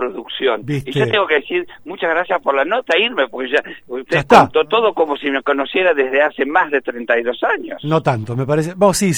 producción. ¿Viste? Y yo tengo que decir, muchas gracias por la nota, irme, porque ya usted está. contó todo como si me conociera desde hace más de 32 años. No tanto, me parece. Oh, sí.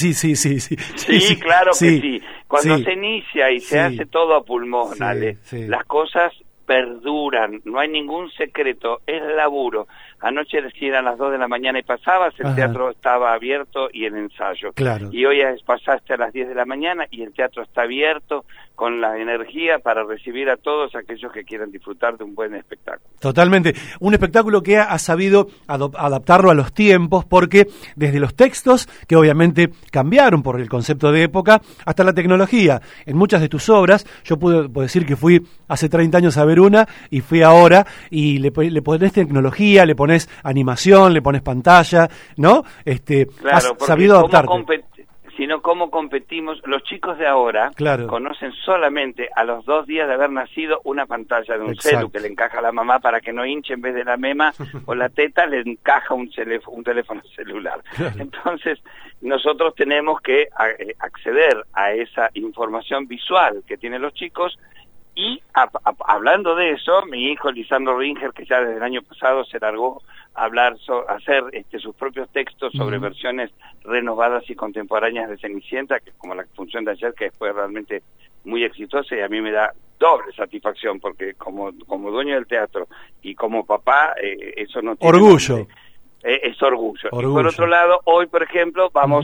Sí, claro que sí. Cuando sí. se inicia y Sí. se hace todo a pulmón, Sí, Ale, sí. las cosas perduran, no hay ningún secreto, es laburo. Anoche eran las 2 de la mañana y pasabas, el Ajá. teatro estaba abierto y el ensayo. Claro. Y hoy pasaste a las 10 de la mañana y el teatro está abierto con la energía para recibir a todos aquellos que quieran disfrutar de un buen espectáculo. Totalmente. Un espectáculo que ha sabido adaptarlo a los tiempos, porque desde los textos, que obviamente cambiaron por el concepto de época, hasta la tecnología. En muchas de tus obras, yo puedo decir que fui hace 30 años a ver una y fui ahora, y le pones tecnología, le pones animación, le pones pantalla, ¿no? Claro, has porque sabido adaptarte. Sino cómo competimos. Los chicos de ahora Claro. conocen solamente a los 2 días de haber nacido una pantalla de un Exacto. celu que le encaja a la mamá para que no hinche en vez de la mema o la teta, le encaja un teléfono celular. Claro. Entonces, nosotros tenemos que acceder a esa información visual que tienen los chicos. Y hablando de eso, mi hijo Lisandro Ringer, que ya desde el año pasado se largó a hacer sus propios textos sobre versiones renovadas y contemporáneas de Cenicienta, que como la función de ayer, que fue realmente muy exitosa, y a mí me da doble satisfacción, porque como dueño del teatro y como papá, eso no tiene Orgullo. nombre. Es orgullo. Y por otro lado, hoy, por ejemplo, vamos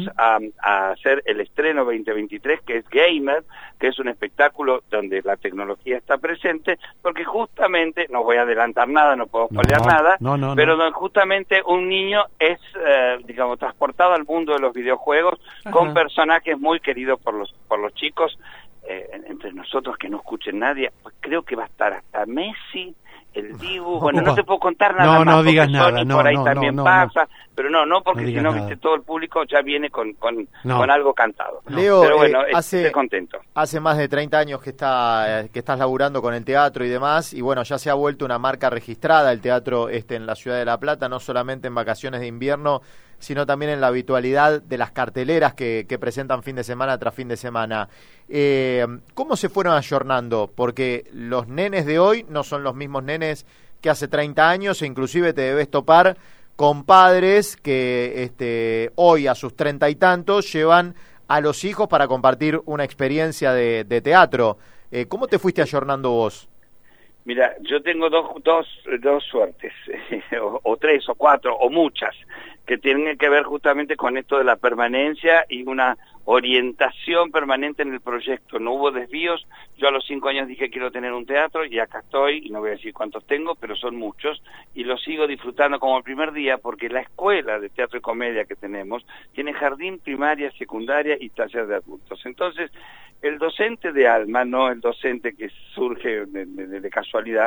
a hacer el estreno 2023, que es Gamer, que es un espectáculo donde la tecnología está presente, porque justamente, no voy a adelantar nada, no puedo spoilear nada, pero donde justamente un niño es, digamos, transportado al mundo de los videojuegos. Ajá. Con personajes muy queridos por los chicos, entre nosotros, que no escuchen nadie. Pues creo que va a estar hasta Messi, el Dibu, bueno, no te puedo contar nada más. No digas Sony nada, por ahí también pasa, pero no, porque si no, viste, todo el público ya viene con algo cantado. Leo, pero bueno, estoy contento. Hace más de 30 años que estás laburando con el teatro y demás, y bueno, ya se ha vuelto una marca registrada el teatro en la ciudad de La Plata, no solamente en vacaciones de invierno, sino también en la habitualidad de las carteleras que presentan fin de semana tras fin de semana. ¿Cómo se fueron ayornando? Porque los nenes de hoy no son los mismos nenes que hace 30 años, e inclusive te debes topar con padres que hoy a sus 30 y tantos llevan a los hijos para compartir una experiencia de teatro. ¿Cómo te fuiste ayornando vos? Mira, yo tengo dos suertes, o 3 o 4 o muchas, que tienen que ver justamente con esto de la permanencia y una orientación permanente en el proyecto. No hubo desvíos. Yo a los 5 años dije quiero tener un teatro y acá estoy, y no voy a decir cuántos tengo, pero son muchos, y los sigo disfrutando como el primer día, porque la escuela de teatro y comedia que tenemos tiene jardín, primaria, secundaria y taller de adultos. Entonces, el docente de alma, no el docente que surge de casualidad,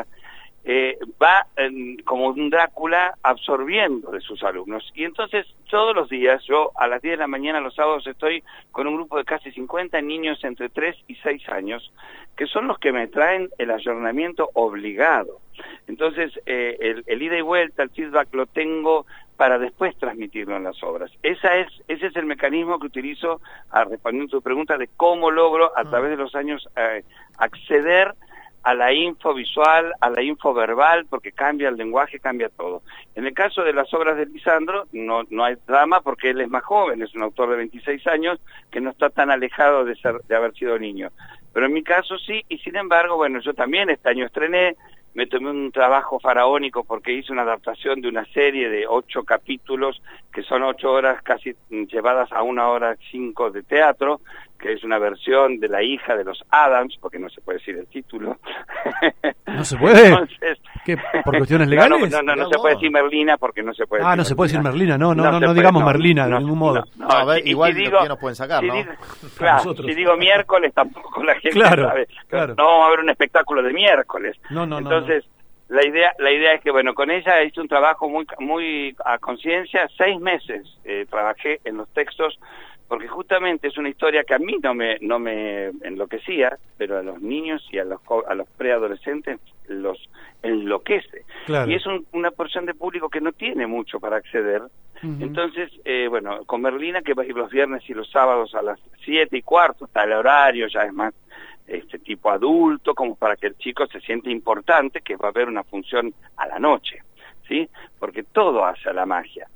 va como un Drácula absorbiendo de sus alumnos. Y entonces todos los días, yo a las 10 de la mañana los sábados estoy con un grupo de casi 50 niños entre 3 y 6 años, que son los que me traen el ayornamiento obligado. Entonces el ida y vuelta, el feedback lo tengo para después transmitirlo en las obras. Ese es el mecanismo que utilizo, respondiendo a tu pregunta, de cómo logro a través de los años acceder a la info visual, a la info verbal, porque cambia el lenguaje, cambia todo. En el caso de las obras de Lisandro, no hay drama, porque él es más joven, es un autor de 26 años, que no está tan alejado de haber sido niño. Pero en mi caso sí, y sin embargo, bueno, yo también este año estrené, me tomé un trabajo faraónico porque hice una adaptación de una serie de 8 capítulos, que son 8 horas casi llevadas a 1 hora 5 de teatro, que es una versión de la hija de los Adams, porque no se puede decir el título. ¿No se puede? Entonces, ¿qué? ¿Por cuestiones legales? No se puede decir Merlina, porque no se puede decir no se puede decir Merlina, no puede, digamos Merlina de ningún modo. Igual si digo, nos pueden sacar, ¿no? Claro, si digo miércoles, tampoco la gente sabe. Claro. No vamos a ver un espectáculo de miércoles. Entonces, no. La idea es que, bueno, con ella hice un trabajo muy a conciencia. 6 meses trabajé en los textos, porque justamente es una historia que a mí no me enloquecía, pero a los niños y a los preadolescentes los enloquece. Claro. Y es una porción de público que no tiene mucho para acceder. Entonces, bueno, con Merlina, que va a ir los viernes y los sábados a las 7:15, está el horario, ya es más tipo adulto, como para que el chico se siente importante, que va a haber una función a la noche, ¿sí? Porque todo hace a la magia.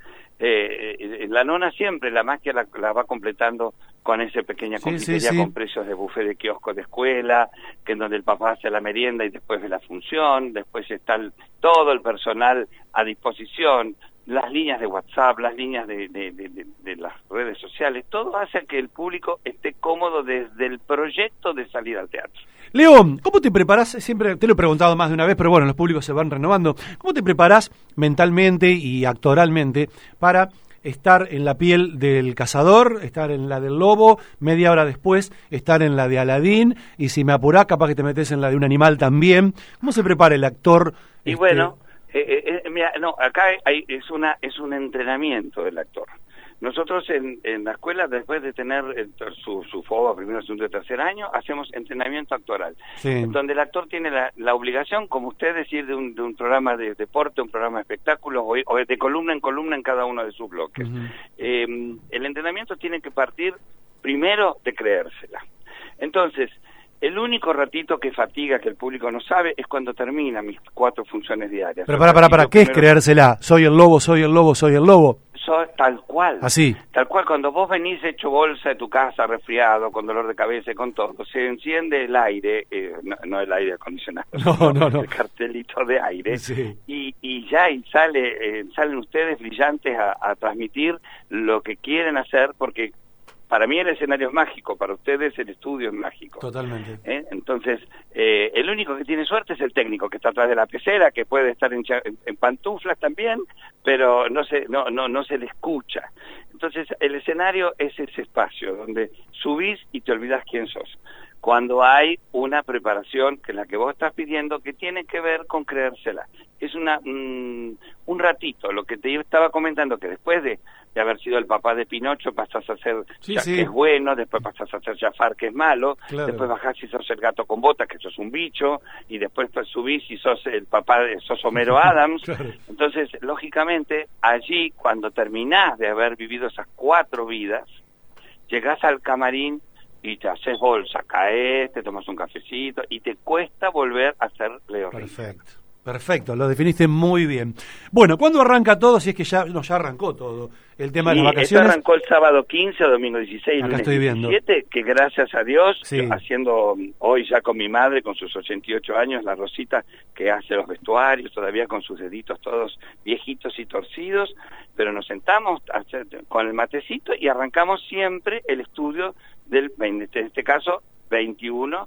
La nona siempre, la magia la va completando con esa pequeña confitería con precios de buffet de kiosco de escuela, que en donde el papá hace la merienda y después ve la función, después está todo el personal a disposición, las líneas de WhatsApp, las líneas de las redes sociales, todo hace que el público esté cómodo desde el proyecto de salir al teatro. Leo, ¿cómo te preparás? Siempre te lo he preguntado más de una vez, pero bueno, los públicos se van renovando. ¿Cómo te preparás mentalmente y actoralmente para estar en la piel del cazador, estar en la del lobo, media hora después estar en la de Aladín, y si me apurás, capaz que te metes en la de un animal también? ¿Cómo se prepara el actor? Y bueno, mira, no, acá es un entrenamiento del actor. Nosotros en la escuela, después de tener su FOBA, primero, segundo y tercer año, hacemos entrenamiento actoral, donde el actor tiene la obligación, como usted decir, de un programa de deporte, un programa de espectáculos, o de columna en cada uno de sus bloques. El entrenamiento tiene que partir primero de creérsela. Entonces, el único ratito que fatiga, que el público no sabe, es cuando termina mis 4 funciones diarias. Pero para, ¿qué es creérsela? Soy el lobo, soy el lobo, soy el lobo. Tal cual. Así. Tal cual, cuando vos venís hecho bolsa de tu casa, resfriado, con dolor de cabeza y con todo, se enciende el aire, no el aire acondicionado, no. El cartelito de aire, y salen ustedes brillantes a transmitir lo que quieren hacer, porque para mí el escenario es mágico, para ustedes el estudio es mágico. Totalmente. Entonces, el único que tiene suerte es el técnico, que está atrás de la pecera, que puede estar en pantuflas también, pero no se le escucha. Entonces, el escenario es ese espacio donde subís y te olvidás quién sos. Cuando hay una preparación, que es la que vos estás pidiendo, que tiene que ver con creérsela. Es un ratito, lo que te estaba comentando, que después de haber sido el papá de Pinocho, pasás a ser que es bueno, después pasás a ser Jafar, que es malo, después bajás y sos el gato con botas, que sos un bicho, y después subís y sos el papá, sos Homero Adams. Entonces, lógicamente, allí, cuando terminás de haber vivido esas 4 vidas, llegás al camarín y te haces bolsa, caes, te tomas un cafecito y te cuesta volver a ser Leo Ringer. Perfecto, lo definiste muy bien. Bueno, ¿cuándo arranca todo? Si es que ya arrancó todo el tema de las vacaciones. Esto arrancó el sábado 15, domingo 16, lunes 17, que gracias a Dios, haciendo hoy ya con mi madre, con sus 88 años, la Rosita, que hace los vestuarios, todavía con sus deditos todos viejitos y torcidos, pero nos sentamos con el matecito y arrancamos siempre el estudio en este caso, 21,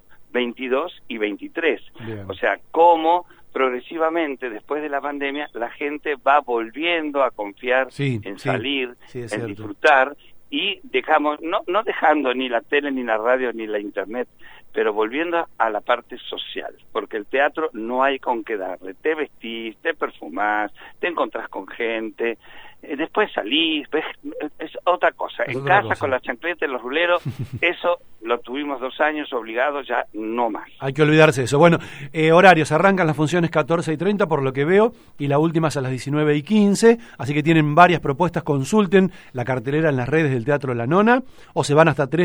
22 y 23. Bien. O sea, cómo progresivamente, después de la pandemia, la gente va volviendo a confiar en salir, en disfrutar, y dejamos, no dejando ni la tele, ni la radio, ni la internet, pero volviendo a la parte social, porque el teatro no hay con qué darle. Te vestís, te perfumás, te encontrás con gente, después salís, ves, es otra cosa. En casa, con la chancleta, los ruleros, eso lo tuvimos 2 años obligados, ya no más. Hay que olvidarse de eso. Bueno, horarios, arrancan las funciones 14:30 por lo que veo, y la última es a las 19:15, así que tienen varias propuestas. Consulten la cartelera en las redes del Teatro La Nona, o se van hasta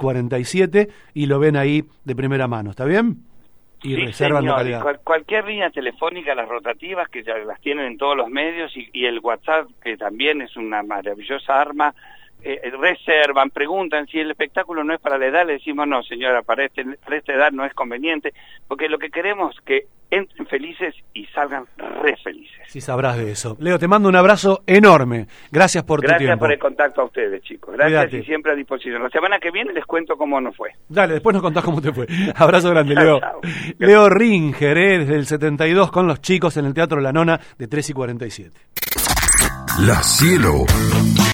3:47 y lo ven ahí de primera mano, ¿está bien? Y reservan localidad. Cualquier línea telefónica, las rotativas, que ya las tienen en todos los medios, y el WhatsApp, que también es una maravillosa arma, reservan, preguntan. Si el espectáculo no es para la edad, le decimos no, señora, para esta edad no es conveniente, porque lo que queremos es que entren felices y salgan re felices. Sí, sabrás de eso. Leo, te mando un abrazo enorme. Gracias por tu tiempo. Gracias por el contacto a ustedes, chicos. Gracias. Cuídate. Y siempre a disposición. La semana que viene les cuento cómo nos fue. Dale, después nos contás cómo te fue. Abrazo grande, Leo. Chao. Leo Ringer, desde el 72 con los chicos en el Teatro La Nona de 3:47. La Cielo.